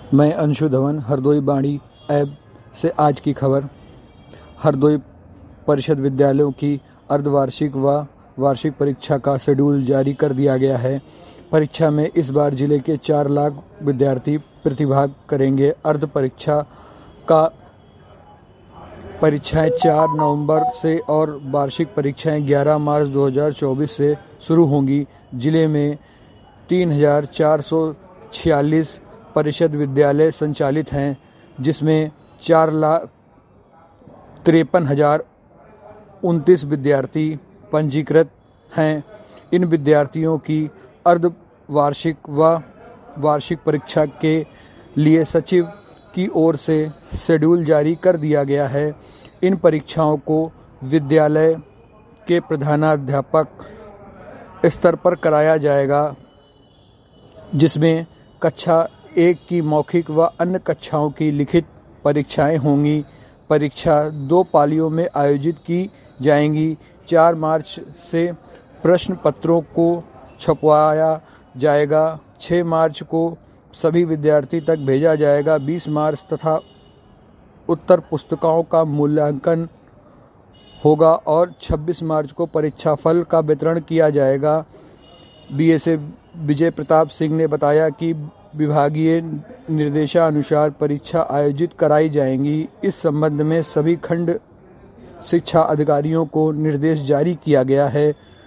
मैं अंशु धवन, हरदोई बाणी ऐप से आज की खबर। हरदोई परिषद विद्यालयों की अर्धवार्षिक व वार्षिक परीक्षा का शेड्यूल जारी कर दिया गया है। परीक्षा में इस बार जिले के 4 लाख विद्यार्थी प्रतिभाग करेंगे। अर्ध परीक्षा का परीक्षाएं 4 नवंबर से और वार्षिक परीक्षाएं 11 मार्च 2024 से शुरू होंगी। जिले में 3,446 परिषद विद्यालय संचालित हैं, जिसमें 4,53,029 विद्यार्थी पंजीकृत हैं। इन विद्यार्थियों की अर्ध वार्षिक व वार्षिक परीक्षा के लिए सचिव की ओर से शेड्यूल जारी कर दिया गया है। इन परीक्षाओं को विद्यालय के प्रधानाध्यापक स्तर पर कराया जाएगा, जिसमें कक्षा 1 की मौखिक व अन्य कक्षाओं की लिखित परीक्षाएं होंगी। परीक्षा 2 पालियों में आयोजित की जाएंगी। 4 मार्च से प्रश्न पत्रों को छपवाया जाएगा। 6 मार्च को सभी विद्यार्थी तक भेजा जाएगा। 20 मार्च तथा उत्तर पुस्तिकाओं का मूल्यांकन होगा और 26 मार्च को परीक्षा फल का वितरण किया जाएगा। बीएसए विजय प्रताप सिंह ने बताया कि विभागीय निर्देशानुसार परीक्षा आयोजित कराई जाएंगी। इस संबंध में सभी खंड शिक्षा अधिकारियों को निर्देश जारी किया गया है।